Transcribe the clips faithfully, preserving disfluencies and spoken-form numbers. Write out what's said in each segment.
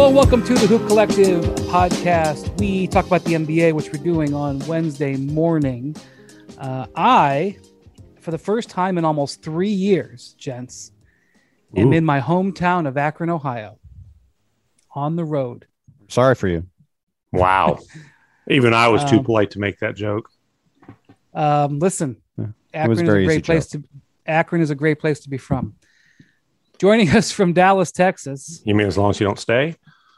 Hello, welcome to the Hoop Collective podcast. We talk about the N B A, which we're doing on Wednesday morning. Uh, I, for the first time in almost three years, gents, Ooh. am in my hometown of Akron, Ohio, on the road. Sorry for you. Wow. Even I was too um, polite to make that joke. Um, listen, yeah, Akron is a great place joke. to. Akron is a great place to be from. Joining us from Dallas, Texas. You mean as long as you don't stay?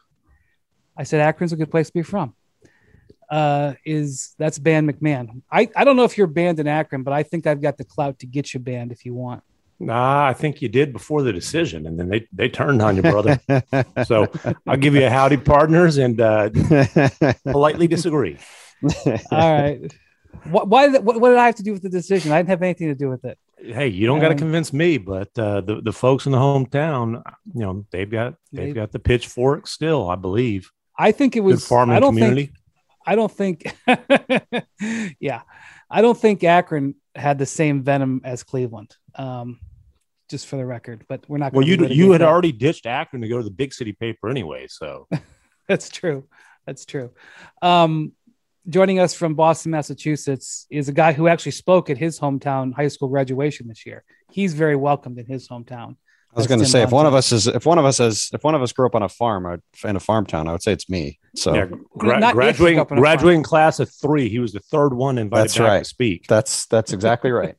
I said Akron's a good place to be from. Uh, is that's Ban McMahon. I, I don't know if you're banned in Akron, but I think I've got the clout to get you banned if you want. Nah, I think you did before the decision, and then they, they turned on you, brother. So I'll give you a howdy, partners, and uh, politely disagree. All right. What, why? What, what did I have to do with the decision? I didn't have anything to do with it. Hey, you don't um, got to convince me, but uh, the the folks in the hometown, you know, they've got they've maybe. got the pitchfork still, I believe. I think it was Good farming I don't community. Think, I don't think. yeah, I don't think Akron had the same venom as Cleveland. Um, just for the record, but we're not. Well, you you had that. already ditched Akron to go to the big city paper anyway, so that's true. That's true. Um, Joining us from Boston, Massachusetts, is a guy who actually spoke at his hometown high school graduation this year. He's very welcomed in his hometown. I was going to say, if one of us is, if one of us is, if one of us grew up on a farm or in a farm town, I would say it's me. So yeah, gra- graduating, graduating class of three, he was the third one invited that's back right. to speak. That's that's exactly right.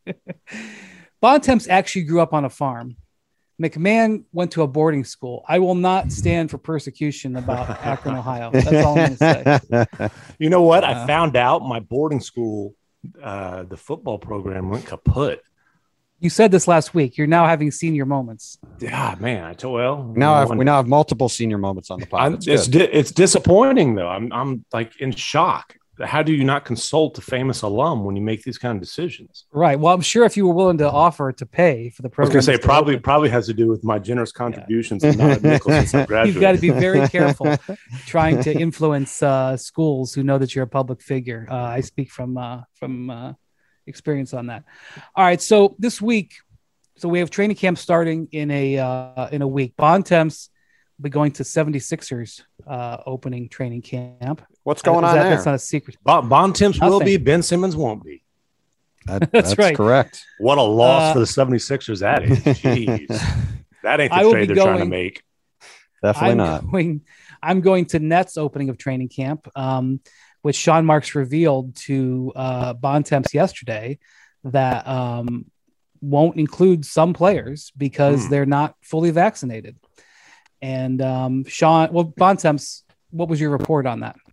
Bontemps actually grew up on a farm. McMahon went to a boarding school. I will not stand for persecution about Akron, Ohio. That's all I'm going to say. You know what? Uh, I found out my boarding school, uh, the football program went kaput. You said this last week. You're now having senior moments. Yeah, man. I told well. Now I've, we now have multiple senior moments on the podcast. It's di- it's disappointing though. I'm I'm like in shock. How do you not consult a famous alum when you make these kind of decisions? Right. Well, I'm sure if you were willing to offer to pay for the program, I was going to say probably open. probably has to do with my generous contributions yeah. and not nickels since I graduated. You've got to be very careful trying to influence uh, schools who know that you're a public figure. Uh, I speak from uh, from uh, experience on that. All right. So this week, so we have training camp starting in a uh, in a week. Bontemps will be going to seventy-sixers uh, opening training camp. What's going uh, on that, there? That's not a secret. Bon, Bontemps will be. Ben Simmons won't be. That, that's, that's right. correct. What a loss uh, for the seventy-sixers that is. Jeez. That ain't the I will trade they're going, trying to make. Definitely I'm not. Going, I'm going to Nets opening of training camp, um, which Sean Marks revealed to uh, Bontemps yesterday that um, won't include some players because hmm. they're not fully vaccinated. And um, Sean, well, Bontemps, what was your report on that?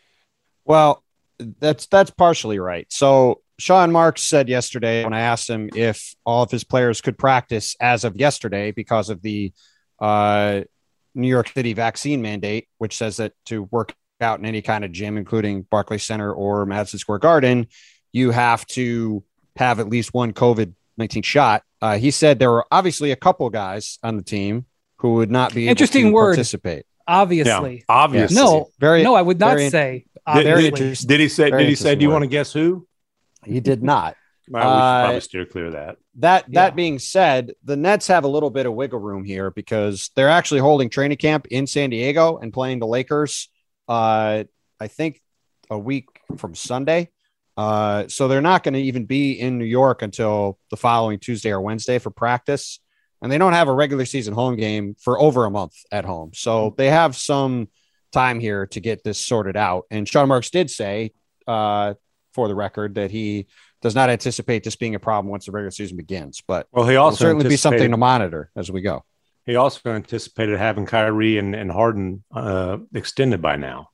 Well, that's that's partially right. So Sean Marks said yesterday when I asked him if all of his players could practice as of yesterday because of the uh, New York City vaccine mandate, which says that to work out in any kind of gym, including Barclays Center or Madison Square Garden, you have to have at least one COVID nineteen shot. Uh, he said there were obviously a couple guys on the team who would not be Interesting able to word. participate. Obviously, yeah, obviously, no, very, no, I would not very, say. Did, did, did he say? Did he say? Do you word. want to guess who? He did not. Well, we should uh, probably steer clear of that. That that yeah. being said, the Nets have a little bit of wiggle room here because they're actually holding training camp in San Diego and playing the Lakers. Uh, I think a week from Sunday. Uh, so they're not going to even be in New York until the following Tuesday or Wednesday for practice. And they don't have a regular season home game for over a month at home. So they have some time here to get this sorted out. And Sean Marks did say, uh, for the record, that he does not anticipate this being a problem once the regular season begins. But well, he also will certainly be something to monitor as we go. He also anticipated having Kyrie and, and Harden uh, extended by now.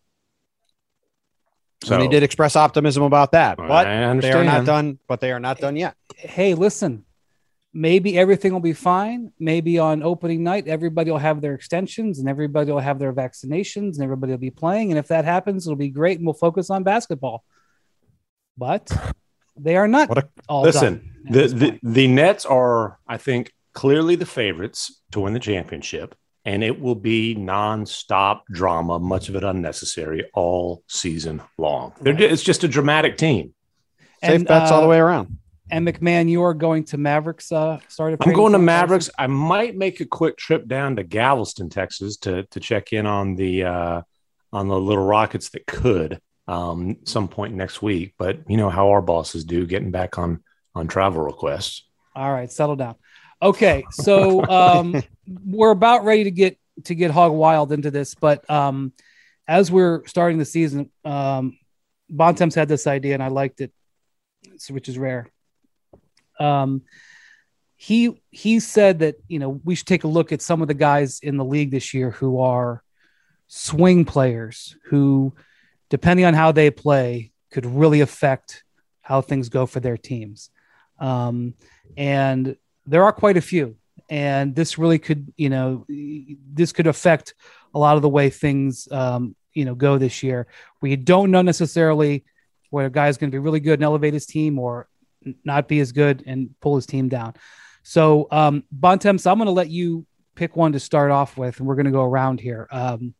So and he did express optimism about that, but they are not done. But they are not done yet. Hey, listen. Maybe everything will be fine. Maybe on opening night, everybody will have their extensions and everybody will have their vaccinations and everybody will be playing. And if that happens, it'll be great. And we'll focus on basketball. But they are not a, all listen, done. The, the, the Nets are, I think, clearly the favorites to win the championship. And it will be nonstop drama, much of it unnecessary, all season long. Right. It's just a dramatic team. Safe and, bets uh, all the way around. And McMahon, you are going to Mavericks uh, start. I'm going to Mavericks. I might make a quick trip down to Galveston, Texas, to to check in on the uh, on the little Rockets that could um, some point next week. But you know how our bosses do, getting back on on travel requests. All right, settle down. Okay, so um, we're about ready to get to get hog wild into this, but um, as we're starting the season, um, Bontemps had this idea, and I liked it, which is rare. Um, he he said that, you know, we should take a look at some of the guys in the league this year who are swing players who, depending on how they play, could really affect how things go for their teams. Um, and there are quite a few, and this really could, you know, this could affect a lot of the way things, um, you know, go this year. We don't know necessarily where a guy is going to be really good and elevate his team, or not be as good and pull his team down. So, um, Bontemps, I'm going to let you pick one to start off with, and we're going to go around here. Um,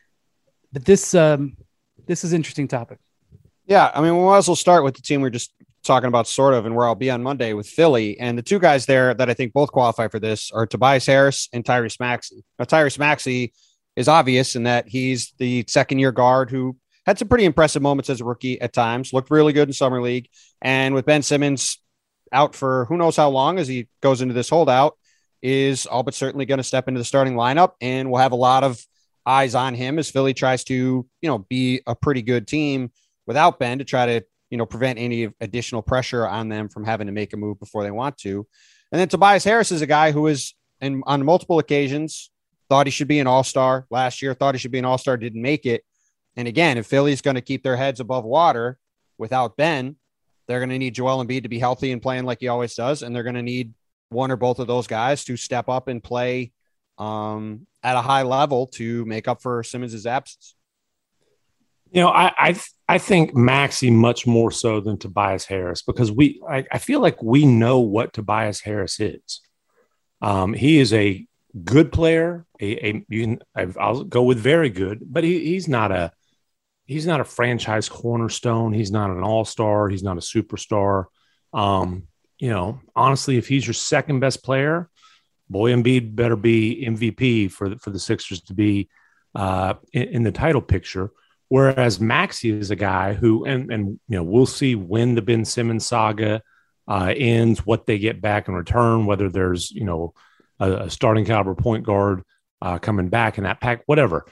but this, um, this is an interesting topic. Yeah. I mean, we might as well start with the team we're just talking about, sort of, and where I'll be on Monday with Philly. And the two guys there that I think both qualify for this are Tobias Harris and Tyrese Maxey. Now, Tyrese Maxey is obvious in that he's the second year guard who had some pretty impressive moments as a rookie at times, looked really good in summer league. And with Ben Simmons out for who knows how long as he goes into this holdout, is all but certainly going to step into the starting lineup. And we'll have a lot of eyes on him as Philly tries to, you know, be a pretty good team without Ben, to try to, you know, prevent any additional pressure on them from having to make a move before they want to. And then Tobias Harris is a guy who is, in, on multiple occasions, thought he should be an all-star last year, thought he should be an all-star, didn't make it. And again, if Philly's going to keep their heads above water without Ben, they're going to need Joel Embiid to be healthy and playing like he always does. And they're going to need one or both of those guys to step up and play um, at a high level to make up for Simmons' absence. You know, I I, I think Maxey much more so than Tobias Harris, because we I, I feel like we know what Tobias Harris is. Um, he is a good player. A, a you can, I'll go with very good, but he, he's not a he's not a franchise cornerstone. He's not an all-star. He's not a superstar. Um, you know, honestly, if he's your second best player, boy, Embiid better be M V P for the, for the Sixers to be uh, in, in the title picture. Whereas Maxey is a guy who, and, and you know, we'll see when the Ben Simmons saga uh, ends, what they get back in return, whether there's, you know, a, a starting caliber point guard uh, coming back in that pack, whatever.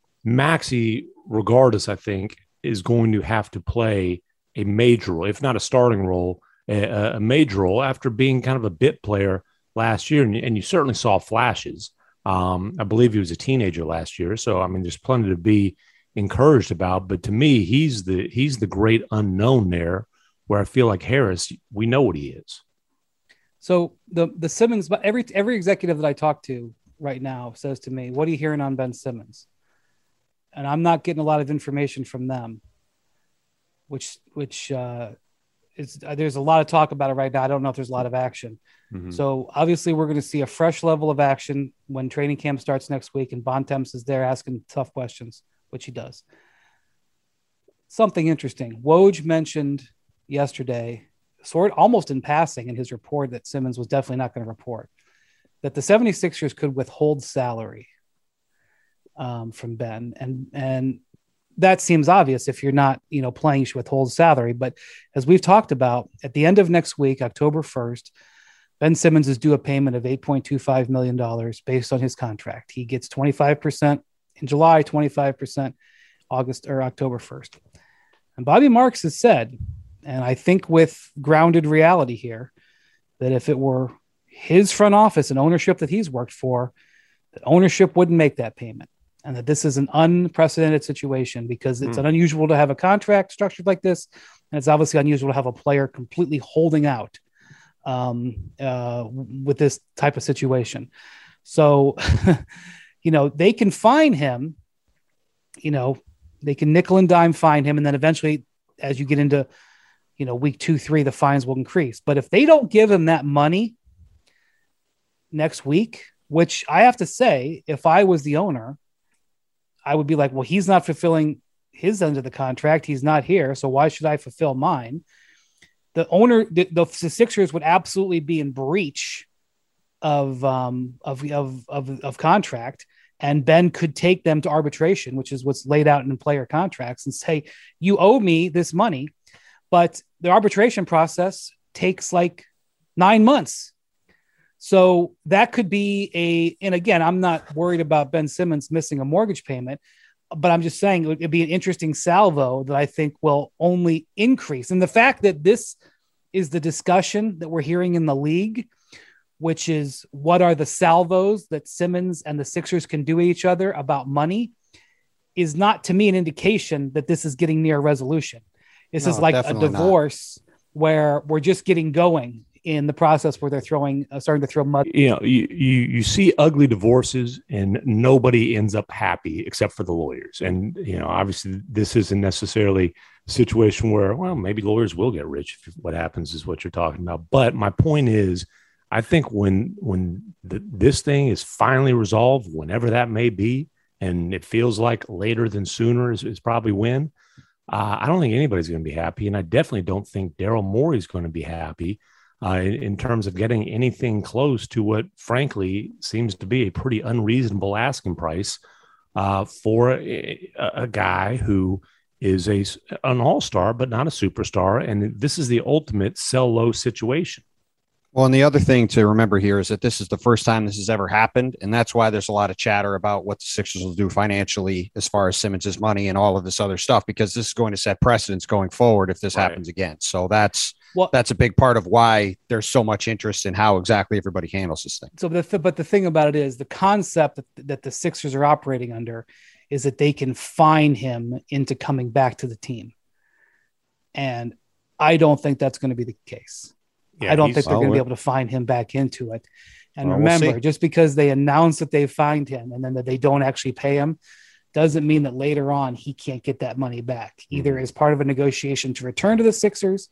Maxey, regardless, I think, is going to have to play a major role, if not a starting role, a, a major role after being kind of a bit player last year. And, and you certainly saw flashes. Um, I believe he was a teenager last year. So, I mean, there's plenty to be encouraged about, but to me, he's the he's the great unknown there, where I feel like Harris, we know what he is. So the the Simmons, but every every executive that I talk to right now says to me, "What are you hearing on Ben Simmons?" And I'm not getting a lot of information from them, which which uh, is there's a lot of talk about it right now. I don't know if there's a lot of action. Mm-hmm. So obviously, we're going to see a fresh level of action when training camp starts next week, and Bontemps is there asking tough questions, which he does. Something interesting. Woj mentioned yesterday, sort almost in passing in his report, that Simmons was definitely not going to report, that the seventy-sixers could withhold salary um, from Ben. And, and that seems obvious. If you're not, you know, playing, you should withhold salary. But as we've talked about, at the end of next week, October first, Ben Simmons is due a payment of eight point two five million dollars based on his contract. He gets twenty-five percent in July, twenty-five percent August or October first. And Bobby Marks has said, and I think with grounded reality here, that if it were his front office and ownership that he's worked for, that ownership wouldn't make that payment. And that this is an unprecedented situation, because it's mm. unusual to have a contract structured like this. And it's obviously unusual to have a player completely holding out um, uh, with this type of situation. So, you know, they can fine him, you know, they can nickel and dime fine him. And then eventually, as you get into, you know, week two, three, the fines will increase. But if they don't give him that money next week, which I have to say, if I was the owner, I would be like, well, he's not fulfilling his end of the contract. He's not here. So why should I fulfill mine? the owner, the, the Sixers would absolutely be in breach of, um, of, of, of, of contract. And Ben could take them to arbitration, which is what's laid out in player contracts, and say, you owe me this money. But the arbitration process takes like nine months. So that could be a, and again, I'm not worried about Ben Simmons missing a mortgage payment, but I'm just saying it would be an interesting salvo that I think will only increase. And the fact that this is the discussion that we're hearing in the league, which is what are the salvos that Simmons and the Sixers can do each other about money, is not to me an indication that this is getting near resolution. This no, is like a divorce not. Where we're just getting going in the process where they're throwing, uh, starting to throw mud. You know, you, you, you see ugly divorces and nobody ends up happy except for the lawyers. And, you know, obviously this isn't necessarily a situation where, well, maybe lawyers will get rich if what happens is what you're talking about. But my point is, I think when, when the, this thing is finally resolved, whenever that may be, and it feels like later than sooner is, is probably when, uh, I don't think anybody's going to be happy. And I definitely don't think Daryl Morey's going to be happy. Uh, in, in terms of getting anything close to what, frankly, seems to be a pretty unreasonable asking price uh, for a, a guy who is a, an all-star, but not a superstar. And this is the ultimate sell low situation. Well, and the other thing to remember here is that this is the first time this has ever happened. And that's why there's a lot of chatter about what the Sixers will do financially as far as Simmons' money and all of this other stuff, because this is going to set precedents going forward if this right. happens again. So that's well, that's a big part of why there's so much interest in how exactly everybody handles this thing. So, the th- but the thing about it is the concept that, that the Sixers are operating under is that they can fine him into coming back to the team. And I don't think that's going to be the case. Yeah, I don't think they're going to be able to find him back into it. And well, remember, we'll just because they announce that they find him and then that they don't actually pay him doesn't mean that later on he can't get that money back, either mm-hmm. as part of a negotiation to return to the Sixers.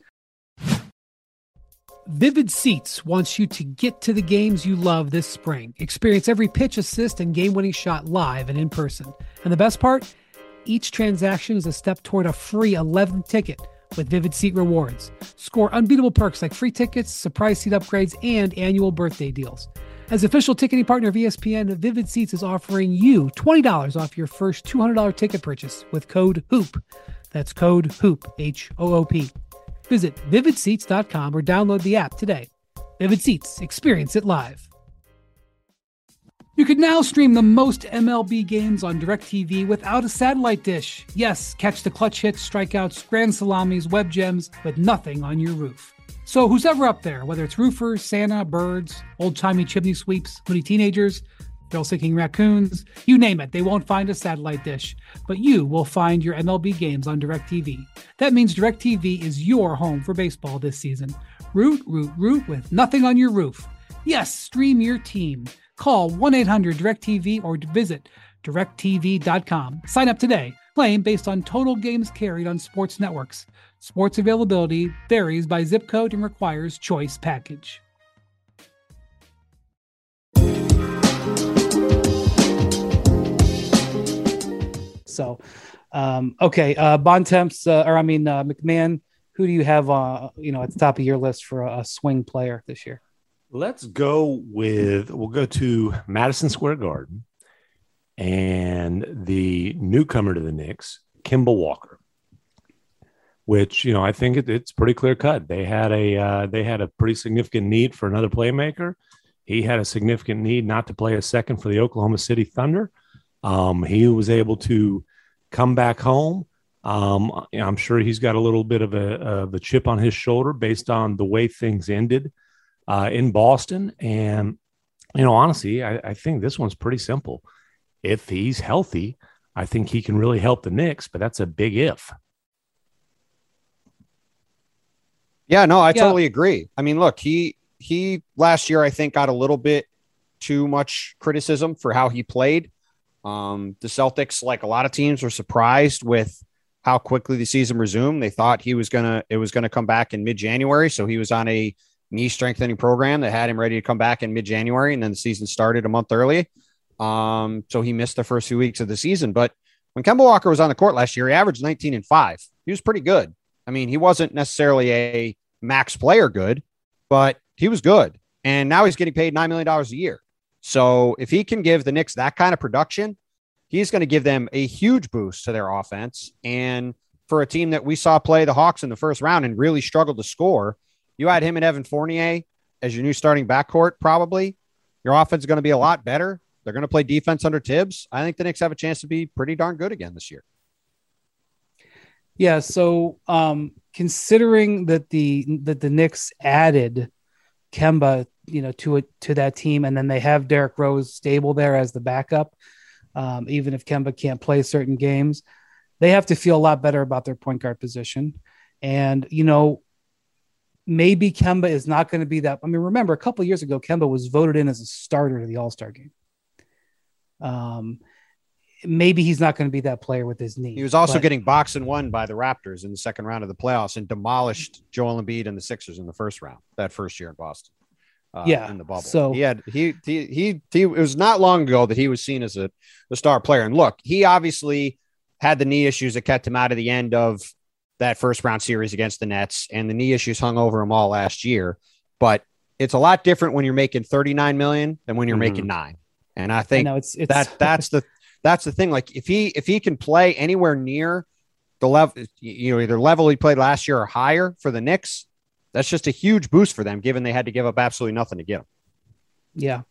Vivid Seats wants you to get to the games you love this spring. Experience every pitch, assist, and game-winning shot live and in person. And the best part? Each transaction is a step toward a free eleventh ticket with Vivid Seat Rewards. Score unbeatable perks like free tickets, surprise seat upgrades, and annual birthday deals. As official ticketing partner of E S P N, Vivid Seats is offering you twenty dollars off your first two hundred dollars ticket purchase with code HOOP. That's code HOOP, H O O P. Visit vivid seats dot com or download the app today. Vivid Seats. Experience it live. You can now stream the most M L B games on DirecTV without a satellite dish. Yes, catch the clutch hits, strikeouts, grand salamis, web gems, with nothing on your roof. So who's ever up there, whether it's roofers, Santa, birds, old-timey chimney sweeps, moody teenagers, thrill-seeking raccoons, you name it, they won't find a satellite dish. But you will find your M L B games on DirecTV. That means DirecTV is your home for baseball this season. Root, root, root with nothing on your roof. Yes, stream your team. Call one eight hundred direct T V or visit direct T V dot com. Sign up today. Claim based on total games carried on sports networks. Sports availability varies by zip code and requires choice package. So, um, okay, uh, Bontemps, uh, or I mean uh, McMahon, who do you have, uh, you know, at the top of your list for a, a swing player this year? Let's go with, we'll go to Madison Square Garden and the newcomer to the Knicks, Kemba Walker, which, you know, I think it, it's pretty clear cut. They had a, uh, they had a pretty significant need for another playmaker. He had a significant need not to play a second for the Oklahoma City Thunder. Um, he was able to come back home. Um, I'm sure he's got a little bit of a, of a chip on his shoulder based on the way things ended Uh, in Boston. And, you know, honestly, I, I think this one's pretty simple. If he's healthy, I think he can really help the Knicks, but that's a big if. Yeah, no, I yeah. totally agree. I mean, look, he, he last year, I think, got a little bit too much criticism for how he played. Um, the Celtics, like a lot of teams, were surprised with how quickly the season resumed. They thought he was going to, it was going to come back in mid-January. So he was on a knee strengthening program that had him ready to come back in mid-January, and then the season started a month early. Um, so he missed the first few weeks of the season. But when Kemba Walker was on the court last year, he averaged nineteen and five. He was pretty good. I mean, he wasn't necessarily a max player good, but he was good. And now he's getting paid nine million dollars a year. So if he can give the Knicks that kind of production, he's going to give them a huge boost to their offense. And for a team that we saw play the Hawks in the first round and really struggled to score, you add him and Evan Fournier as your new starting backcourt, probably your offense is going to be a lot better. They're going to play defense under Tibbs. I think the Knicks have a chance to be pretty darn good again this year. Yeah. So um, considering that the that the Knicks added Kemba, you know, to it to that team, and then they have Derrick Rose stable there as the backup, um, even if Kemba can't play certain games, they have to feel a lot better about their point guard position. And you know, maybe Kemba is not going to be that. I mean, remember a couple of years ago, Kemba was voted in as a starter to the All-Star game. Um, maybe he's not going to be that player with his knee. He was also but, getting boxed and won by the Raptors in the second round of the playoffs and demolished Joel Embiid and the Sixers in the first round that first year in Boston. Uh, yeah, in the bubble. So he had he, he he he. It was not long ago that he was seen as a, a star player. And look, he obviously had the knee issues that kept him out of the end of that first round series against the Nets, and the knee issues hung over him all last year. But it's a lot different when you're making thirty-nine million than when you're mm-hmm. making nine. And I think I know, it's, it's that that's the that's the thing. Like if he if he can play anywhere near the level, you know, either level he played last year or higher for the Knicks, that's just a huge boost for them, given they had to give up absolutely nothing to get him. Yeah.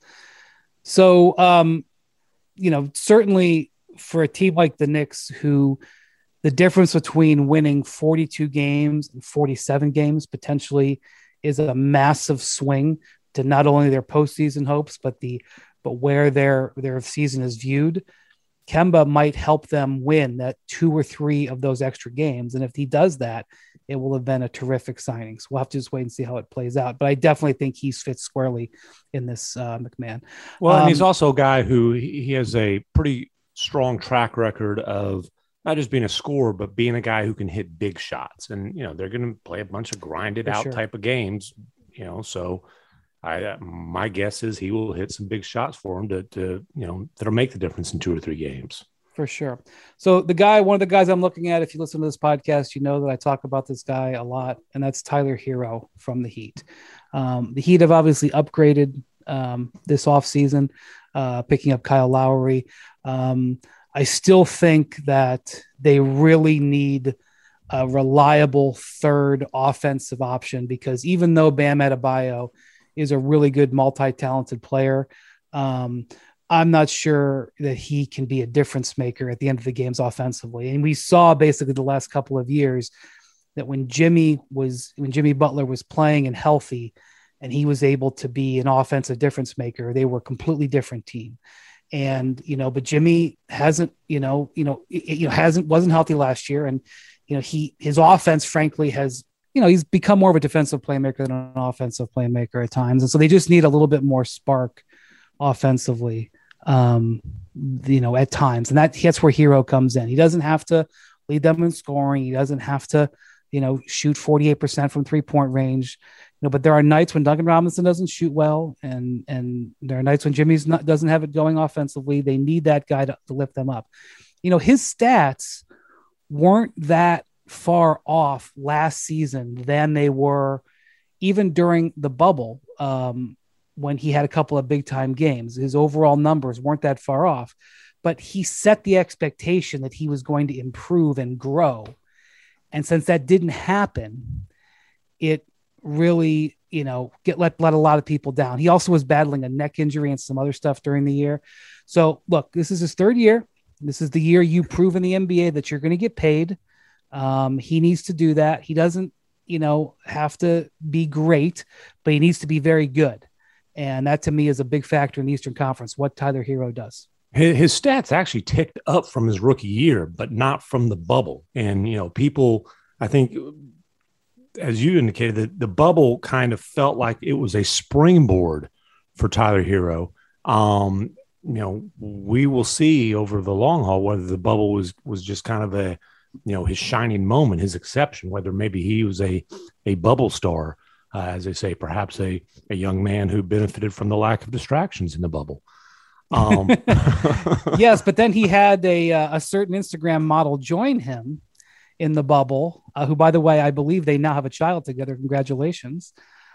So, um, you know, certainly for a team like the Knicks, who the difference between winning forty-two games and forty-seven games potentially is a massive swing to not only their postseason hopes, but the but where their their season is viewed. Kemba might help them win that two or three of those extra games. And if he does that, it will have been a terrific signing. So we'll have to just wait and see how it plays out. But I definitely think he's fits squarely in this uh, McMahon. Well, um, and he's also a guy who he has a pretty strong track record of not just being a scorer, but being a guy who can hit big shots. And, you know, they're going to play a bunch of grinded out sure. type of games, you know, so I, uh, my guess is he will hit some big shots for him to, to, you know, that'll make the difference in two or three games. For sure. So the guy, one of the guys I'm looking at, if you listen to this podcast, you know that I talk about this guy a lot, and that's Tyler Hero from the Heat. Um, the Heat have obviously upgraded um, this offseason, uh, picking up Kyle Lowry. Um, I still think that they really need a reliable third offensive option, because even though Bam Adebayo is a really good multi-talented player, um, I'm not sure that he can be a difference maker at the end of the games offensively. And we saw basically the last couple of years that when Jimmy was, when Jimmy Butler was playing and healthy and he was able to be an offensive difference maker, they were a completely different team. And, you know, but Jimmy hasn't, you know, you know, you know, hasn't, wasn't healthy last year. And, you know, he, his offense, frankly, has, you know, he's become more of a defensive playmaker than an offensive playmaker at times. And so they just need a little bit more spark offensively, um, you know, at times. And that, that's where Hero comes in. He doesn't have to lead them in scoring. He doesn't have to, you know, shoot forty-eight percent from three point range, you know, but there are nights when Duncan Robinson doesn't shoot well. And, and there are nights when Jimmy's not, doesn't have it going offensively. They need that guy to, to lift them up. You know, his stats weren't that far off last season than they were even during the bubble, um, when he had a couple of big time games. His overall numbers weren't that far off, but he set the expectation that he was going to improve and grow. And since that didn't happen, it really, you know, get let, let a lot of people down. He also was battling a neck injury and some other stuff during the year. So look, this is his third year. This is the year you prove in the N B A that you're going to get paid. Um, he needs to do that. He doesn't, you know, have to be great, but he needs to be very good. And that to me is a big factor in the Eastern Conference, what Tyler Hero does. His, his stats actually ticked up from his rookie year, but not from the bubble. And, you know, people, I think, as you indicated, that the bubble kind of felt like it was a springboard for Tyler Hero. Um, you know, we will see over the long haul whether the bubble was was just kind of a, you know, his shining moment, his exception, whether maybe he was a, a bubble star, uh, as they say, perhaps a, a young man who benefited from the lack of distractions in the bubble. Um, yes, but then he had a, uh, a certain Instagram model join him in the bubble, uh, who, by the way, I believe they now have a child together. Congratulations.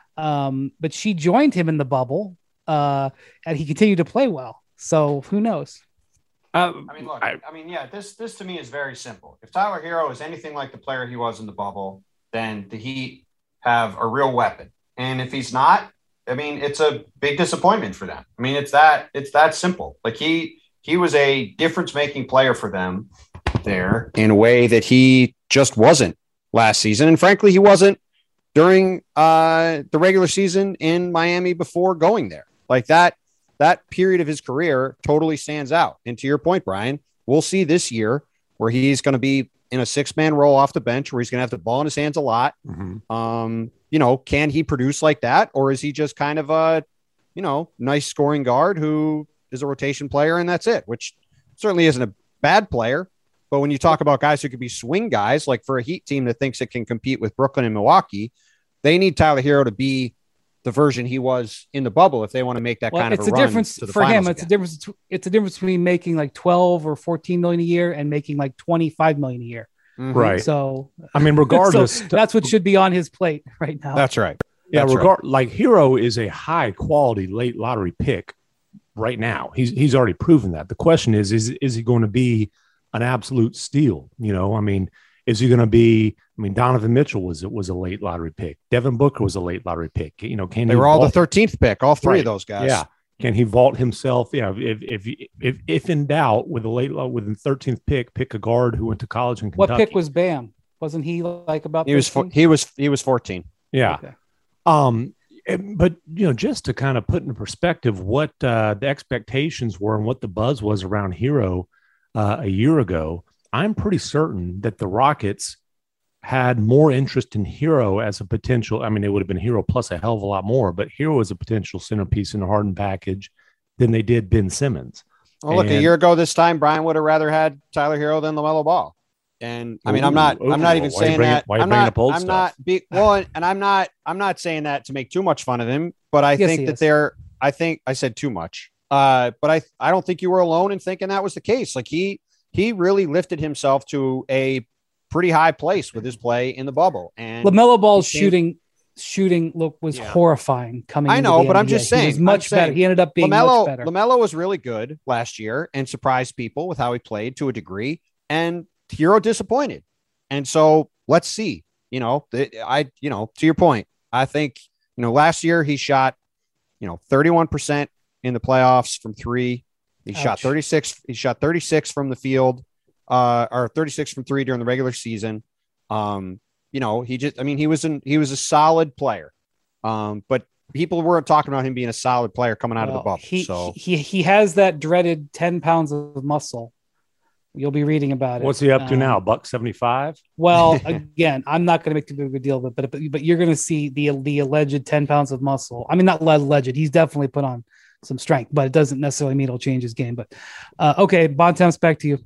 Um, but she joined him in the bubble, uh, and he continued to play well. So who knows? Um, I mean, look, I, I mean, yeah, this this to me is very simple. If Tyler Hero is anything like the player he was in the bubble, then the Heat have a real weapon. And if he's not, I mean, it's a big disappointment for them. I mean, it's that it's that simple. Like he he was a difference-making player for them there in a way that he just wasn't last season. And frankly, he wasn't during uh, the regular season in Miami before going there. Like that, that period of his career totally stands out. And to your point, Brian, we'll see this year where he's going to be in a six-man role off the bench where he's going to have the ball in his hands a lot. Mm-hmm. Um, you know, can he produce like that? Or is he just kind of a, you know, nice scoring guard who is a rotation player and that's it, which certainly isn't a bad player. But when you talk about guys who could be swing guys, like for a Heat team that thinks it can compete with Brooklyn and Milwaukee, they need Tyler Hero to be the version he was in the bubble if they want to make that well, kind of it's a, a run difference to the for him. again. It's a difference. It's a difference between making like twelve or fourteen million a year and making like twenty-five million a year. Mm-hmm. Right. So, I mean, regardless, so that's what should be on his plate right now. That's right. Yeah. That's regard right. like Hero is a high quality late lottery pick right now. He's, he's already proven that. The question is, is, is he going to be an absolute steal? You know, I mean, is he going to be, I mean, Donovan Mitchell was, was a late lottery pick. Devin Booker was a late lottery pick. You know, can they he were all vault? the thirteenth pick, all three right. of those guys. Yeah. Can he vault himself? Yeah. If, if, if, if in doubt with a late, with the thirteenth pick, pick a guard who went to college in Kentucky. What pick was Bam? Wasn't he like about, he was, four, he was, he was fourteen. Yeah. Okay. Um, but, you know, just to kind of put in perspective what uh, the expectations were and what the buzz was around Hero uh, a year ago, I'm pretty certain that the Rockets had more interest in Hero as a potential. I mean, it would have been Hero plus a hell of a lot more, but Hero as a potential centerpiece in the Harden package than they did Ben Simmons. Well, look, and, a year ago this time, Brian would have rather had Tyler Hero than LaMelo Ball. And I mean, ooh, I'm not, ooh, I'm not even saying that. Up, I'm not, I'm stuff? not be, well, and I'm not, I'm not saying that to make too much fun of him, but I yes, think that is. they're, I think I said too much. Uh, but I, I don't think you were alone in thinking that was the case. Like he, he really lifted himself to a pretty high place with his play in the bubble. And LaMelo Ball's shooting, shooting look was yeah. horrifying coming. I know, but N B A. I'm just he saying, was much saying, better. He ended up being LaMelo, much better. LaMelo was really good last year and surprised people with how he played to a degree, and Hero disappointed. And so let's see, you know, I, you know, to your point, I think, you know, last year he shot, you know, thirty-one percent in the playoffs from three. He Ouch. shot thirty-six. He shot thirty-six from the field, uh, or thirty-six from three during the regular season. Um, you know, he just, I mean, he was in, he was a solid player. Um, but people weren't talking about him being a solid player coming out well, of the bubble. He, so he, he has that dreaded ten pounds of muscle. You'll be reading about it. What's he up to um, now? Buck seventy-five. Well, again, I'm not going to make too big of a deal of it, but, but, but you're going to see the, the alleged ten pounds of muscle. I mean, not alleged. He's definitely put on some strength, but it doesn't necessarily mean it'll change his game. But uh, okay, Bontemps, back to you.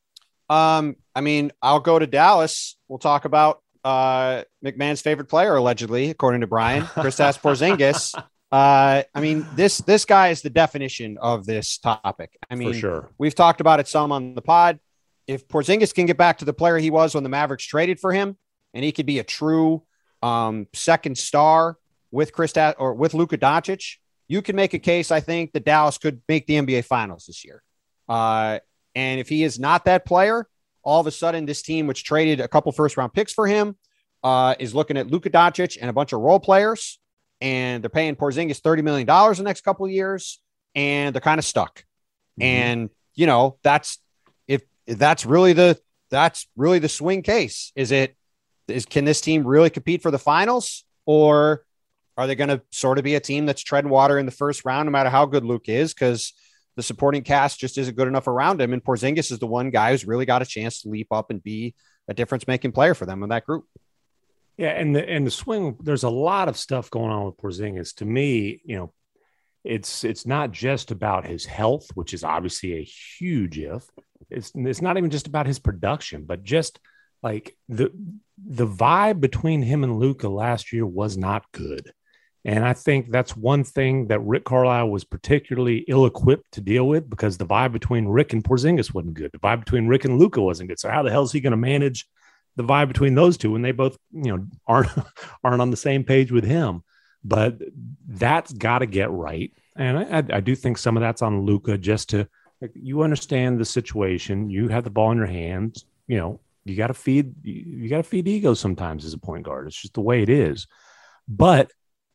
Um, I mean, I'll go to Dallas. We'll talk about uh, McMahon's favorite player, allegedly, according to Brian, Kristaps Porzingis. Uh, I mean, this this guy is the definition of this topic. I mean, For sure. We've talked about it some on the pod. If Porzingis can get back to the player he was when the Mavericks traded for him, and he could be a true um, second star with Kristaps or with Luka Doncic, you can make a case, I think, that Dallas could make the N B A Finals this year. Uh, and if he is not that player, all of a sudden this team, which traded a couple first round picks for him, uh, is looking at Luka Doncic and a bunch of role players, and they're paying Porzingis thirty million dollars the next couple of years, and they're kind of stuck. Mm-hmm. And, you know, that's, if, if that's really the, that's really the swing case. Is it, is, can this team really compete for the finals, or are they going to sort of be a team that's treading water in the first round, no matter how good Luke is? Cause the supporting cast just isn't good enough around him. And Porzingis is the one guy who's really got a chance to leap up and be a difference making player for them in that group. Yeah, and the and the swing, there's a lot of stuff going on with Porzingis. To me, you know, it's it's not just about his health, which is obviously a huge if. It's it's not even just about his production, but just like the the vibe between him and Luka last year was not good. And I think that's one thing that Rick Carlisle was particularly ill-equipped to deal with, because the vibe between Rick and Porzingis wasn't good. The vibe between Rick and Luka wasn't good. So how the hell is he going to manage the vibe between those two when they both, you know, aren't aren't on the same page with him. But that's got to get right. And I, I do think some of that's on Luka, just to, like, you understand the situation. You have the ball in your hands. You know, you got to feed, you got to feed ego sometimes as a point guard. It's just the way it is. But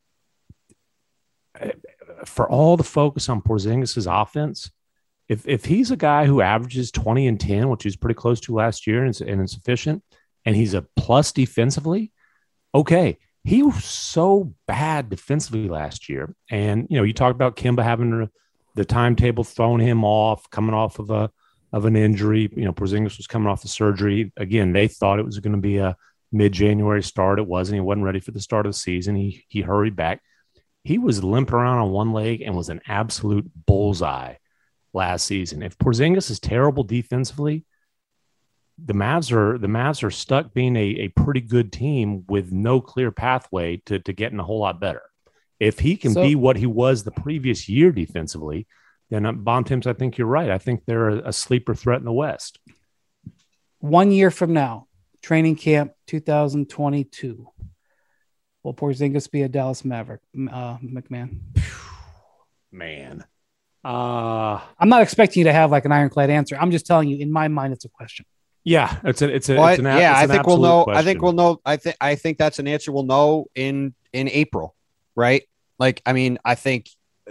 for all the focus on Porzingis' offense, if if he's a guy who averages twenty and ten, which he's pretty close to last year, and it's, and it's sufficient, and he's a plus defensively, okay. He was so bad defensively last year. And, you know, you talk about Kemba having the timetable thrown him off, coming off of a of an injury. You know, Porzingis was coming off the surgery. Again, they thought it was going to be a mid-January start. It wasn't. He wasn't ready for the start of the season. He he hurried back. He was limping around on one leg and was an absolute bullseye last season. If Porzingis is terrible defensively, the Mavs are the Mavs are stuck being a, a pretty good team with no clear pathway to, to getting a whole lot better. If he can so, be what he was the previous year defensively, then uh, Bomb Tims, I think you're right. I think they're a, a sleeper threat in the West. One year from now, training camp two thousand twenty-two. Will Porzingis be a Dallas Maverick, uh, McMahon? Man. Uh, I'm not expecting you to have like an ironclad answer. I'm just telling you, in my mind, it's a question. Yeah, it's a, it's a, well, it's an, yeah. it's I an think we'll know. question. I think we'll know. I think I think that's an answer we'll know in in April, right? Like, I mean, I think,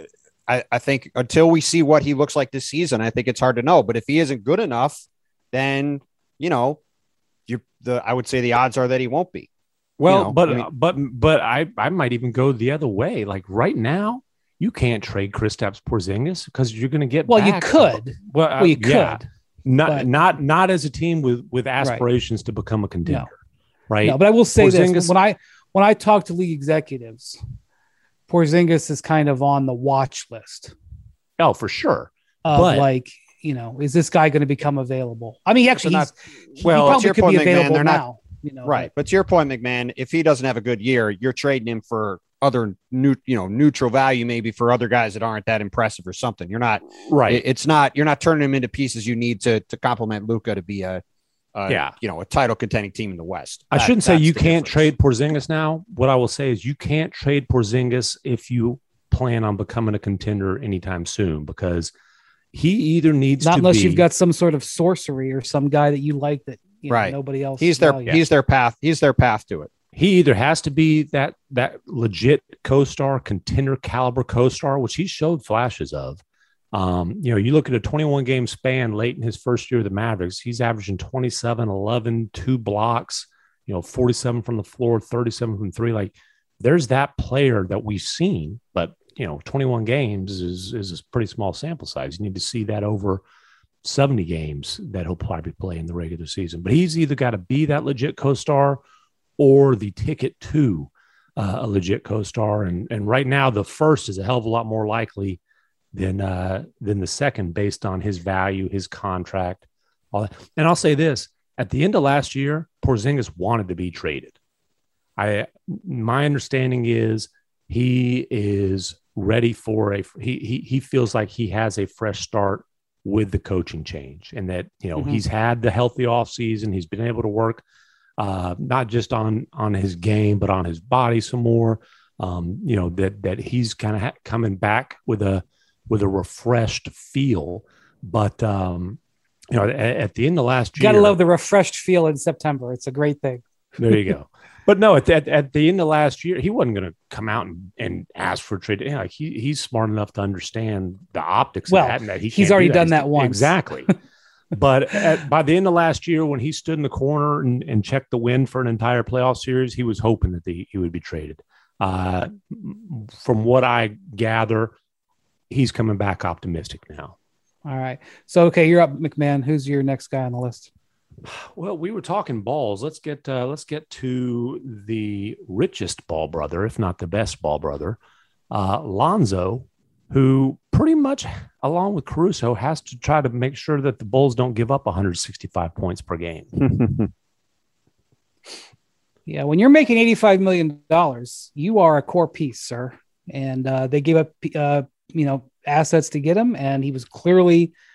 I, I think until we see what he looks like this season, I think it's hard to know. But if he isn't good enough, then you know, you the I would say the odds are that he won't be. Well, you know, but I mean, but but I I might even go the other way. Like right now, you can't trade Kristaps Porzingis because you're going to get. Well, back. you could. Well, well you uh, yeah. could. Not but, not not as a team with with aspirations right. to become a contender, no. right? No, but I will say Porzingis, this: when I when I talk to league executives, Porzingis is kind of on the watch list. Oh, for sure. Of but, like, you know, is this guy going to become available? I mean, actually, he's, not, well, he probably could point, be available McMahon, now. Not, you know, right? But to your point, McMahon, if he doesn't have a good year, you're trading him for other new, you know, neutral value, maybe for other guys that aren't that impressive or something. You're not right. It, it's not, you're not turning him into pieces you need to, to complement Luka to be a, a yeah. you know, a title contending team in the West. I that, shouldn't say you can't difference. trade Porzingis now. What I will say is you can't trade Porzingis if you plan on becoming a contender anytime soon, because he either needs not to unless be, you've got some sort of sorcery or some guy that you like that you know, right. nobody else. He's their, values. he's their path. He's their path to it. He either has to be that that legit co-star, contender caliber co-star, which he showed flashes of. Um, you know, you look at a twenty-one game span late in his first year of the Mavericks, he's averaging twenty-seven, eleven, two blocks, you know, forty-seven from the floor, thirty-seven from three. Like, there's that player that we've seen, but, you know, twenty-one games is, is a pretty small sample size. You need to see that over seventy games that he'll probably play in the regular season. But he's either got to be that legit co-star or the ticket to uh, a legit co-star. And, and right now, the first is a hell of a lot more likely than uh, than the second based on his value, his contract. All that. And I'll say this, at the end of last year, Porzingis wanted to be traded. I my understanding is he is ready for a he he he feels like he has a fresh start with the coaching change, and that, you know, mm-hmm. he's had the healthy offseason. He's been able to work uh, not just on on his game, but on his body some more. Um, you know, that that he's kind of ha- coming back with a with a refreshed feel. But um, you know, at, at the end of last you year, gotta love the refreshed feel in September. It's a great thing. There you go. But no, at, at at the end of last year, he wasn't going to come out and, and ask for a trade. You know, like he he's smart enough to understand the optics well, of that, and that he he's can't already do that. done He's, that once. Exactly. But at, by the end of last year, when he stood in the corner and, and checked the win for an entire playoff series, he was hoping that the, he would be traded. Uh, from what I gather, he's coming back optimistic now. All right. So, okay, you're up, McMahon. Who's your next guy on the list? Well, we were talking balls. Let's get uh, let's get to the richest ball brother, if not the best ball brother, uh, Lonzo, who pretty much, along with Caruso, has to try to make sure that the Bulls don't give up one hundred sixty-five points per game. Yeah, when you're making eighty-five million dollars, you are a core piece, sir. And uh, they gave up, uh, you know, assets to get him, and he was clearly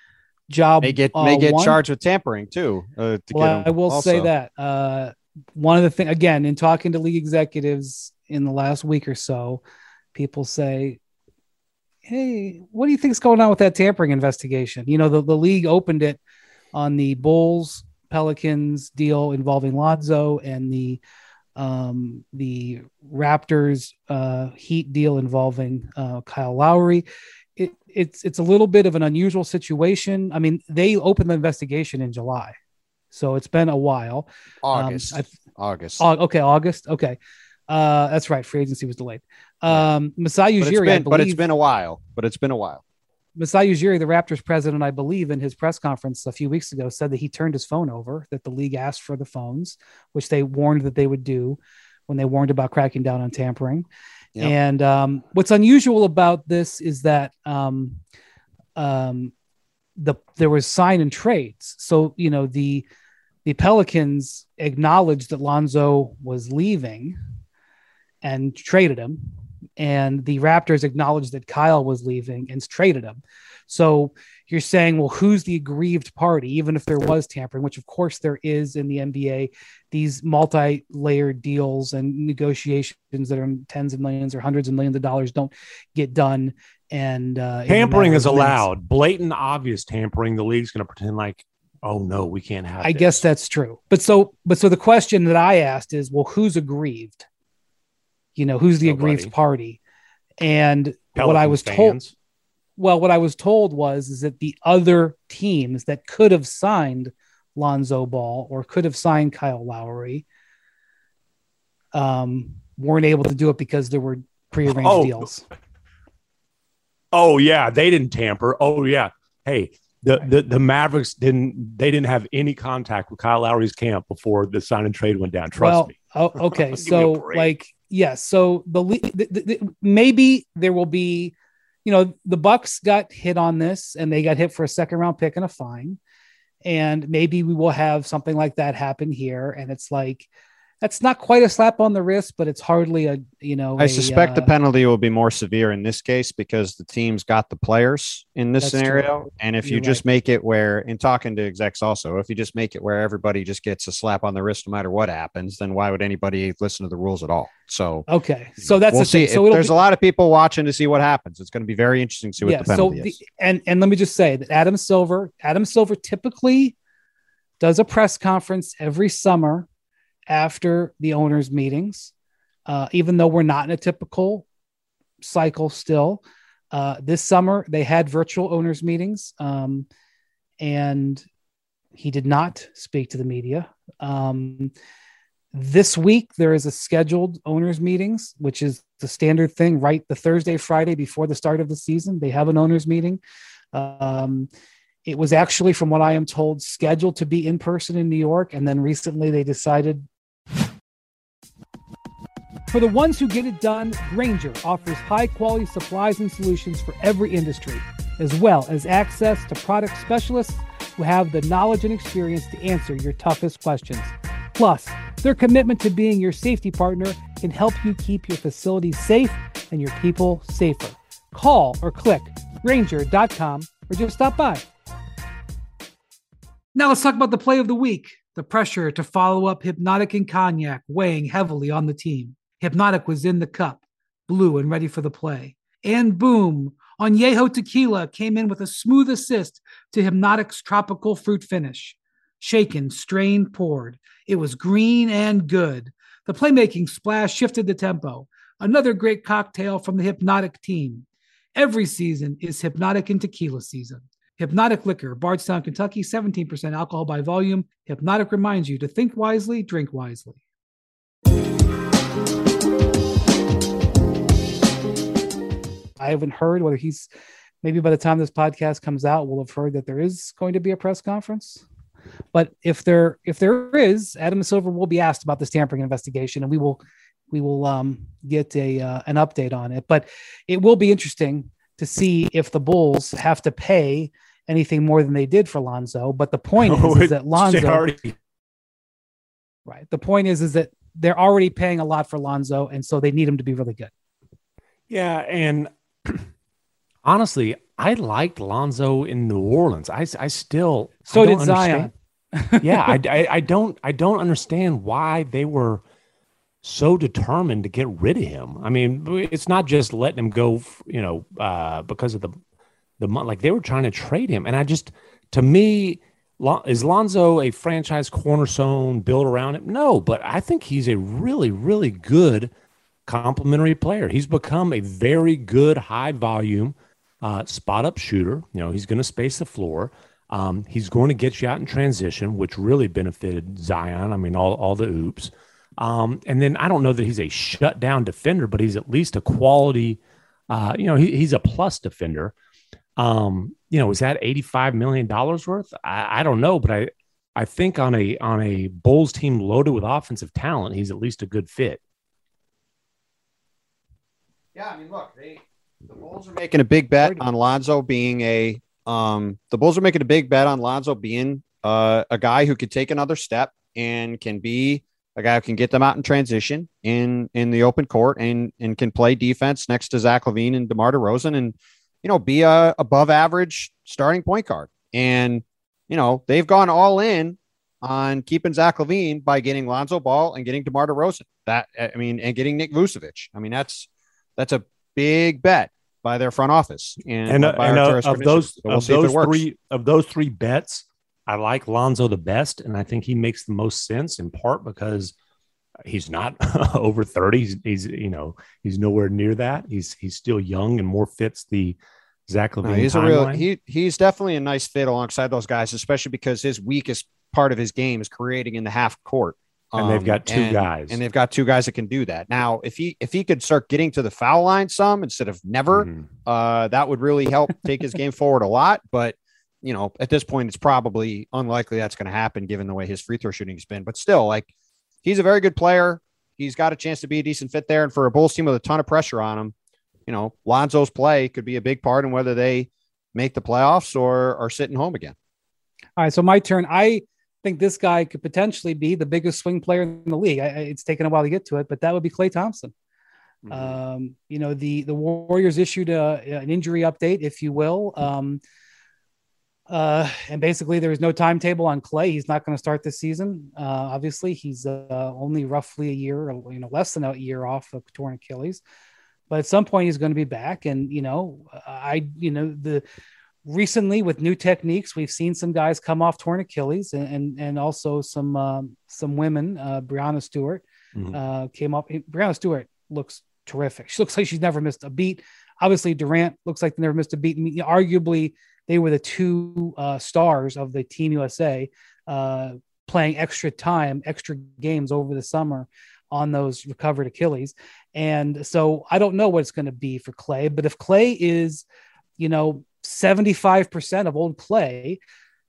job. May get uh, may get one. charged with tampering too. Uh, to Well, get I will also. say that uh, one of the things, again, in talking to league executives in the last week or so, people say, hey, what do you think is going on with that tampering investigation? You know, the, the league opened it on the Bulls Pelicans deal involving Lonzo and the um, the Raptors uh, Heat deal involving uh, Kyle Lowry. It, it's it's a little bit of an unusual situation. I mean, they opened the investigation in July, so it's been a while. August. Um, I, August. oh, okay, August. Okay, uh, that's right. Free agency was delayed. Um, yeah. Masai but Ujiri, been, I believe, but it's been a while. But it's been a while. Masai Ujiri, the Raptors president, I believe, in his press conference a few weeks ago, said that he turned his phone over, that the league asked for the phones, which they warned that they would do when they warned about cracking down on tampering. Yep. And um, what's unusual about this is that um, um, the there was sign and trades. So, you know, the the Pelicans acknowledged that Lonzo was leaving and traded him. And the Raptors acknowledged that Kyle was leaving and traded him. So you're saying, well, who's the aggrieved party, even if there was tampering, which of course there is in the N B A, these multi-layered deals and negotiations that are in tens of millions or hundreds of millions of dollars don't get done. And uh, tampering is allowed. Blatant, obvious tampering. The league's going to pretend like, oh no, we can't have I this. guess that's true. But so, but so the question that I asked is, well, who's aggrieved? You know, who's the Nobody. aggrieved party? And Pelicans what I was fans. told, well, what I was told was, is that the other teams that could have signed Lonzo Ball or could have signed Kyle Lowry um, weren't able to do it because there were prearranged Oh. deals. Oh yeah, they didn't tamper. Oh yeah. Hey, the, the the Mavericks didn't they didn't have any contact with Kyle Lowry's camp before the sign and trade went down. Trust well, me. Oh, okay. Give me a So break. like, yes. So the, the, the, the maybe there will be, you know, the Bucks got hit on this and they got hit for a second round pick and a fine. And maybe we will have something like that happen here. And it's like, that's not quite a slap on the wrist, but it's hardly a, you know, I a, suspect uh, the penalty will be more severe in this case because the team's got the players in this That's scenario. true. And if You're you just right. make it where, in talking to execs also, if you just make it where everybody just gets a slap on the wrist no matter what happens, then why would anybody listen to the rules at all? So, okay. So that's we'll the thing. see. So If it'll there's be, a lot of people watching to see what happens. It's going to be very interesting to see what yeah. the So penalty the, is. and, and let me just say that Adam Silver, Adam Silver typically does a press conference every summer after the owners' meetings, uh, even though we're not in a typical cycle still. Uh, this summer, they had virtual owners' meetings, um, and he did not speak to the media. Um, this week, there is a scheduled owners' meetings, which is the standard thing, right? The Thursday, Friday before the start of the season, they have an owners' meeting. Um, it was actually, from what I am told, scheduled to be in person in New York, and then recently they decided. For the ones who get it done, Grainger offers high-quality supplies and solutions for every industry, as well as access to product specialists who have the knowledge and experience to answer your toughest questions. Plus, their commitment to being your safety partner can help you keep your facilities safe and your people safer. Call or click Grainger dot com or just stop by. Now let's talk about the play of the week. The pressure to follow up Hypnotic and Cognac weighing heavily on the team. Hypnotic was in the cup, blue and ready for the play. And boom, Añejo Tequila came in with a smooth assist to Hypnotic's tropical fruit finish. Shaken, strained, poured. It was green and good. The playmaking splash shifted the tempo. Another great cocktail from the Hypnotic team. Every season is Hypnotic and Tequila season. Hypnotic Liquor, Bardstown, Kentucky, seventeen percent alcohol by volume. Hypnotic reminds you to think wisely, drink wisely. I haven't heard whether he's, maybe by the time this podcast comes out, we'll have heard that there is going to be a press conference. But if there, if there is, Adam Silver will be asked about this tampering investigation, and we will, we will um, get a uh, an update on it. But it will be interesting to see if the Bulls have to pay anything more than they did for Lonzo. But the point is, Oh, is that Lonzo, already- right? The point is, is that they're already paying a lot for Lonzo, and so they need him to be really good. Yeah, and honestly, I liked Lonzo in New Orleans. I, I still so I did Zion. yeah, I, I, I don't I don't understand why they were so determined to get rid of him. I mean, it's not just letting him go, you know, uh, because of the the like they were trying to trade him, and I just to me. Is Lonzo a franchise cornerstone built around him? No, but I think he's a really, really good complementary player. He's become a very good high volume uh, spot up shooter. You know, he's going to space the floor. Um, he's going to get you out in transition, which really benefited Zion. I mean, all, all the oops. Um, and then I don't know that he's a shutdown defender, but he's at least a quality, uh, you know, he, he's a plus defender. Um, you know, is that eighty-five million dollars worth? I, I don't know, but I, I think on a on a Bulls team loaded with offensive talent, he's at least a good fit. Yeah, I mean, look, they the Bulls are making a big bet on Lonzo being a um the Bulls are making a big bet on Lonzo being uh, a guy who could take another step and can be a guy who can get them out in transition in in the open court and and can play defense next to Zach LaVine and DeMar DeRozan and you know, be a above average starting point guard. And, you know, they've gone all in on keeping Zach LaVine by getting Lonzo Ball and getting DeMar DeRozan. That, I mean, and getting Nick Vucevic. I mean, that's, that's a big bet by their front office. And, and, uh, and uh, of those, so we'll of those three, of those three bets, I like Lonzo the best. And I think he makes the most sense in part because he's not over thirty. He's, he's, you know, he's nowhere near that. He's, he's still young and more fits the Zach LaVine. No, he's timeline. a real, he, he's definitely a nice fit alongside those guys, especially because his weakest part of his game is creating in the half court. Um, and they've got two and, guys and they've got two guys that can do that. Now, if he, if he could start getting to the foul line some instead of never, mm-hmm. uh, that would really help take his game forward a lot. But, you know, at this point, it's probably unlikely that's going to happen given the way his free throw shooting has been, but still like, he's a very good player. He's got a chance to be a decent fit there. And for a Bulls team with a ton of pressure on him, you know, Lonzo's play could be a big part in whether they make the playoffs or are sitting home again. All right. So my turn. I think this guy could potentially be the biggest swing player in the league. I, it's taken a while to get to it, but that would be Klay Thompson. Mm-hmm. Um, you know, the, the Warriors issued a, an injury update, if you will. Um, Uh, and basically there was no timetable on Klay. He's not going to start this season. Uh, obviously he's uh, only roughly a year, or, you know, less than a year off of torn Achilles, but at some point he's going to be back. And, you know, I, you know, the recently with new techniques, we've seen some guys come off torn Achilles and, and, and also some, um, some women, uh, Breanna Stewart, mm-hmm. uh, came up. Breanna Stewart looks terrific. She looks like she's never missed a beat. Obviously Durant looks like they never missed a beat. I mean, arguably, they were the two uh, stars of the Team U S A uh, playing extra time, extra games over the summer on those recovered Achilles. And so I don't know what it's going to be for Klay, but if Klay is, you know, seventy-five percent of old Klay,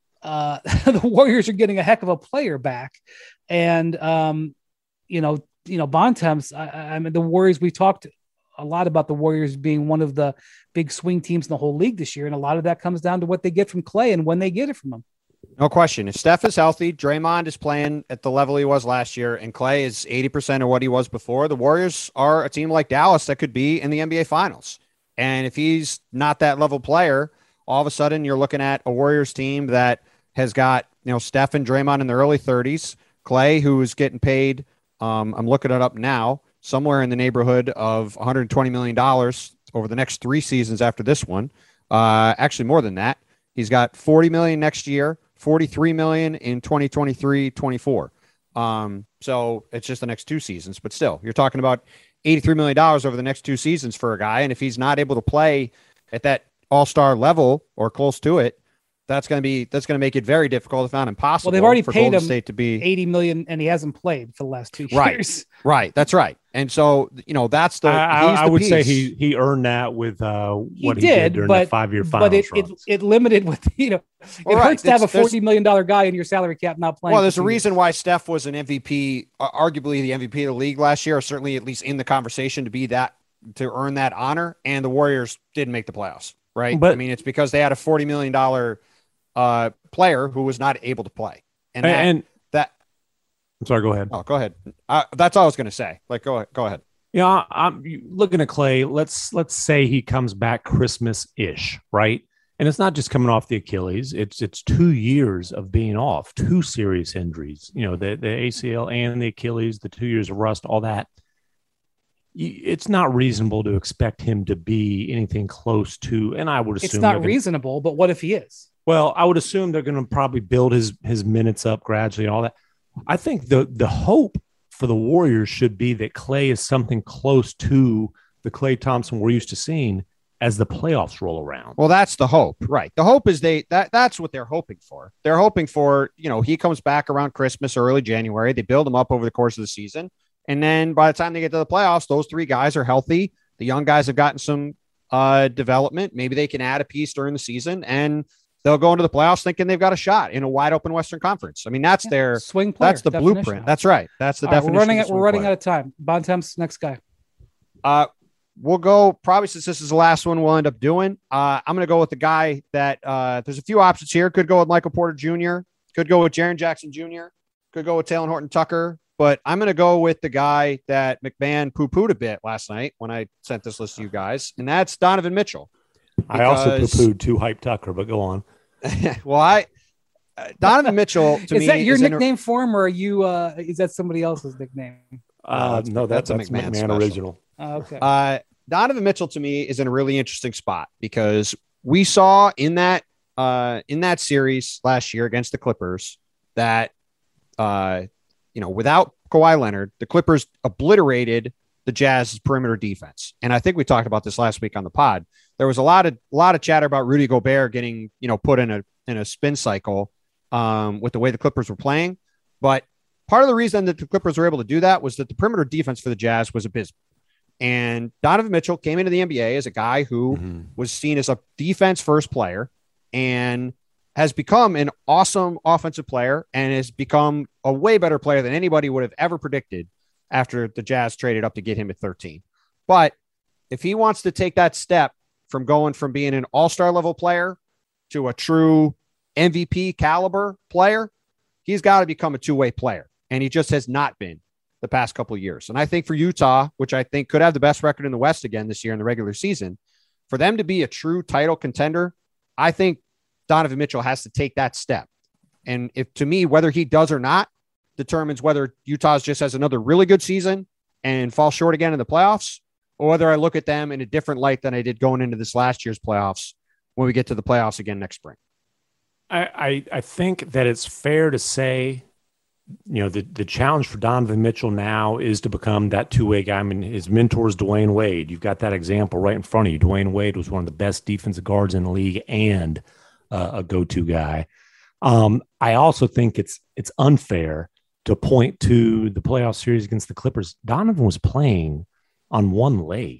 uh, the Warriors are getting a heck of a player back. And, um, you know, you know, Bontemps, I, I mean, the Warriors, we talked a lot about the Warriors being one of the big swing teams in the whole league this year. And a lot of that comes down to what they get from Klay and when they get it from him. No question. If Steph is healthy, Draymond is playing at the level he was last year, and Klay is eighty percent of what he was before, the Warriors are a team like Dallas that could be in the N B A finals. And if he's not that level player, all of a sudden you're looking at a Warriors team that has got, you know, Steph and Draymond in their early thirties, Klay, who is getting paid. Um, I'm looking it up now. Somewhere in the neighborhood of one hundred twenty million dollars over the next three seasons after this one. Uh, actually, more than that. He's got forty million dollars next year, forty-three million dollars in twenty twenty-three twenty-four. Um, so it's just the next two seasons. But still, you're talking about eighty-three million dollars over the next two seasons for a guy. And if he's not able to play at that all-star level or close to it, that's going to be that's going to make it very difficult, if not impossible. Well, they've already for paid Golden him State to be eighty million, and he hasn't played for the last two right, years. Right, that's right. And so, you know, that's the. I, he's I the would piece. say he he earned that with uh, what he, he did, did during but, the five year finals. But it, it it limited with you know it All right, hurts to have a there's- forty million dollar guy in your salary cap not playing. Well, for there's a two reason years. why Steph was an M V P, uh, arguably the M V P of the league last year, or certainly at least in the conversation to be that to earn that honor. And the Warriors didn't make the playoffs, right? But- I mean, it's because they had a forty million dollar uh, player who was not able to play, and that, and that. I'm sorry. Go ahead. Oh, go ahead. Uh, that's all I was going to say. Like, go ahead. Go ahead. You know, I'm looking at Clay. Let's let's say he comes back Christmas-ish, right? And it's not just coming off the Achilles. It's it's two years of being off, two serious injuries. You know, the the A C L and the Achilles, the two years of rust, all that. It's not reasonable to expect him to be anything close to. And I would assume it's not gonna, reasonable. But what if he is? Well, I would assume they're going to probably build his his minutes up gradually and all that. I think the the hope for the Warriors should be that Clay is something close to the Klay Thompson we're used to seeing as the playoffs roll around. Well, that's the hope, right? The hope is they that that's what they're hoping for. They're hoping for, you know, he comes back around Christmas or early January. They build him up over the course of the season. And then by the time they get to the playoffs, those three guys are healthy. The young guys have gotten some uh, development. Maybe they can add a piece during the season and they'll go into the playoffs thinking they've got a shot in a wide open Western Conference. I mean, that's yeah, their swing player. That's the blueprint. That's right. That's the All definition. Right, we're running, we're running player. out of time. Bontemps, next guy. Uh, we'll go probably since this is the last one we'll end up doing. Uh, I'm going to go with the guy that uh, there's a few options here. Could go with Michael Porter Junior Could go with Jaren Jackson Junior Could go with Talen Horton Tucker. But I'm going to go with the guy that McMahon poo-pooed a bit last night when I sent this list to you guys, and that's Donovan Mitchell. Because... I also poo-pooed too hype Tucker, but go on. well, I uh, Donovan Mitchell to is me that your is nickname a, for him, or are you? Uh, is that somebody else's nickname? Uh, no, that's, that's a McMahon, McMahon original. Oh, okay. Uh, Donovan Mitchell to me is in a really interesting spot because we saw in that uh, in that series last year against the Clippers that uh, you know without Kawhi Leonard, the Clippers obliterated the Jazz's perimeter defense. And I think we talked about this last week on the pod. There was a lot of a lot of chatter about Rudy Gobert getting, you know, put in a in a spin cycle um, with the way the Clippers were playing. But part of the reason that the Clippers were able to do that was that the perimeter defense for the Jazz was abysmal. And Donovan Mitchell came into the N B A as a guy who mm-hmm. was seen as a defense first player and has become an awesome offensive player and has become a way better player than anybody would have ever predicted after the Jazz traded up to get him at thirteen. But if he wants to take that step from going from being an all-star level player to a true M V P caliber player, he's got to become a two-way player. And he just has not been the past couple of years. And I think for Utah, which I think could have the best record in the West again this year in the regular season, for them to be a true title contender, I think Donovan Mitchell has to take that step. And if to me, whether he does or not determines whether Utah's just has another really good season and fall short again in the playoffs, or whether I look at them in a different light than I did going into this last year's playoffs when we get to the playoffs again next spring. I, I, I think that it's fair to say, you know, the, the challenge for Donovan Mitchell now is to become that two-way guy. I mean, his mentor is Dwayne Wade. You've got that example right in front of you. Dwayne Wade was one of the best defensive guards in the league and uh, a go-to guy. Um, I also think it's it's unfair to point to the playoff series against the Clippers. Donovan was playing on one leg.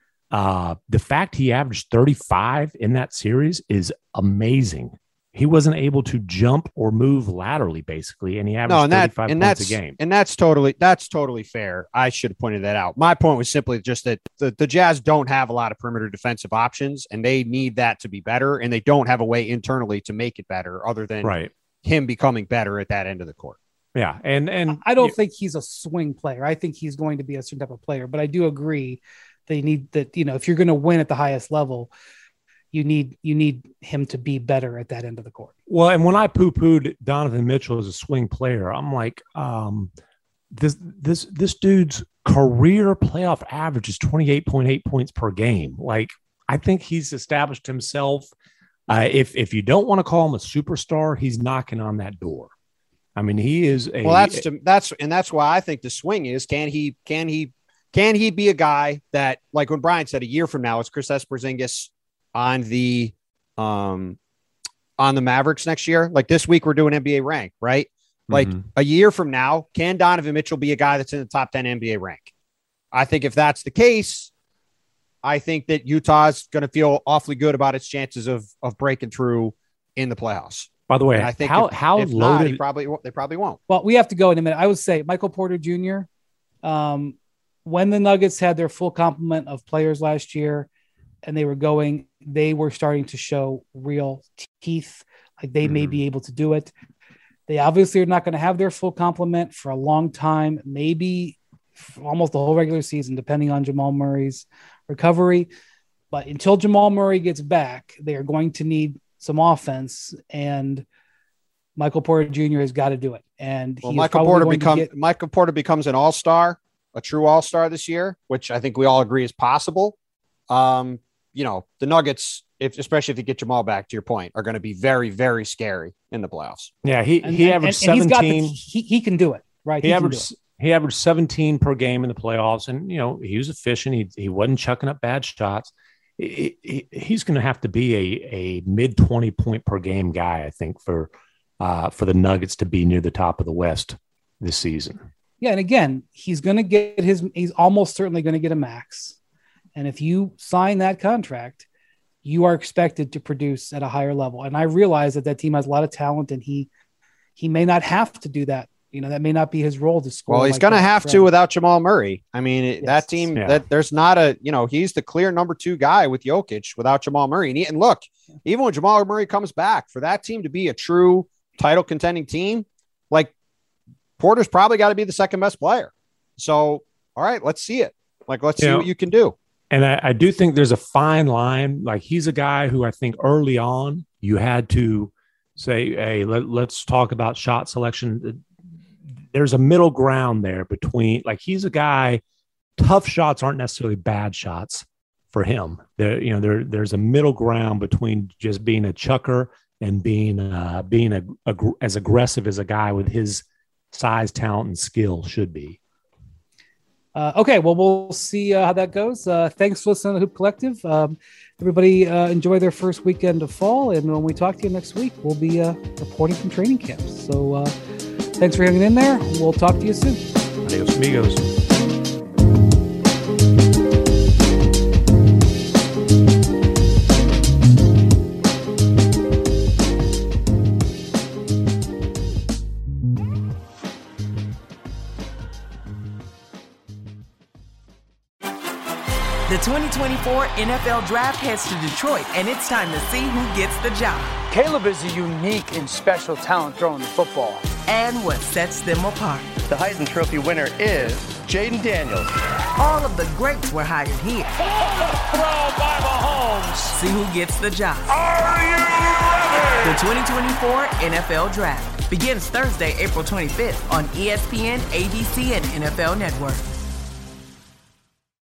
Uh, the fact he averaged thirty-five in that series is amazing. He wasn't able to jump or move laterally, basically, and he averaged no, and that, thirty-five and points that's, a game. And that's totally that's totally fair. I should have pointed that out. My point was simply just that the, the Jazz don't have a lot of perimeter defensive options, and they need that to be better, and they don't have a way internally to make it better other than right. him becoming better at that end of the court. Yeah, and and I don't think he's a swing player. I think he's going to be a certain type of player, but I do agree they need that. You know, if you're going to win at the highest level, you need you need him to be better at that end of the court. Well, and when I poo-pooed Donovan Mitchell as a swing player, I'm like, um, this this this dude's career playoff average is twenty-eight point eight points per game. Like, I think he's established himself. Uh, if if you don't want to call him a superstar, he's knocking on that door. I mean, he is a well. That's to, that's and that's why I think the swing is can he can he can he be a guy that, like when Brian said, a year from now it's Kristaps Porzingis on the um on the Mavericks next year. Like this week we're doing N B A rank, right? Like mm-hmm. a year from now, can Donovan Mitchell be a guy that's in the top ten N B A rank? I think if that's the case, I think that Utah's going to feel awfully good about its chances of of breaking through in the playoffs. By the way, and I think how if, how if loaded not, he probably they probably won't. Well, we have to go in a minute. I would say Michael Porter Junior Um, when the Nuggets had their full complement of players last year, and they were going, they were starting to show real teeth, like they mm-hmm. may be able to do it. They obviously are not going to have their full complement for a long time. Maybe almost the whole regular season, depending on Jamal Murray's recovery. But until Jamal Murray gets back, they are going to need some offense, and Michael Porter Junior has got to do it. And well, he Michael Porter become get... Michael Porter becomes an all-star, a true all-star this year, which I think we all agree is possible. Um, you know, the Nuggets, if especially if you get Jamal back, to your point, are going to be very, very scary in the playoffs. Yeah, he and, he and, averaged and, and seventeen. He's got the, he he can do it, right? He, he averaged he averaged seventeen per game in the playoffs, and you know he was efficient. He he wasn't chucking up bad shots. He, he, he's going to have to be a a mid twenty point per game guy, I think, for uh, for the Nuggets to be near the top of the West this season. Yeah, and again, he's going to get his. He's almost certainly going to get a max, and if you sign that contract, you are expected to produce at a higher level. And I realize that that team has a lot of talent, and he he may not have to do that. You know, that may not be his role to score. Well, he's like going to have forever. to without Jamal Murray. I mean, it, Yes. that team, Yeah. that there's not a, you know, he's the clear number two guy with Jokic without Jamal Murray. And, he, and look, even when Jamal Murray comes back, for that team to be a true title contending team, like Porter's probably got to be the second best player. So, all right, let's see it. Like, let's You see know, what you can do. And I, I do think there's a fine line. Like he's a guy who I think early on you had to say, hey, let, let's talk about shot selection. There's a middle ground there between, like, he's a guy, tough shots aren't necessarily bad shots for him. There, you know, there, there's a middle ground between just being a chucker and being, uh, being a, a, as aggressive as a guy with his size, talent, and skill should be. Uh, okay, well, we'll see uh, how that goes. Uh, thanks for listening to Hoop Collective. Um, everybody uh, enjoy their first weekend of fall. And when we talk to you next week, we'll be uh, reporting from training camps. So uh, thanks for hanging in there. We'll talk to you soon. Adios, amigos. The twenty twenty-four N F L Draft heads to Detroit, and it's time to see who gets the job. Caleb is a unique and special talent throwing the football. And what sets them apart. The Heisman Trophy winner is Jaden Daniels. All of the greats were hired here. Throw by Mahomes. See who gets the job. Are you ready? The twenty twenty-four N F L Draft begins Thursday, April twenty-fifth on E S P N, A B C, and N F L Network.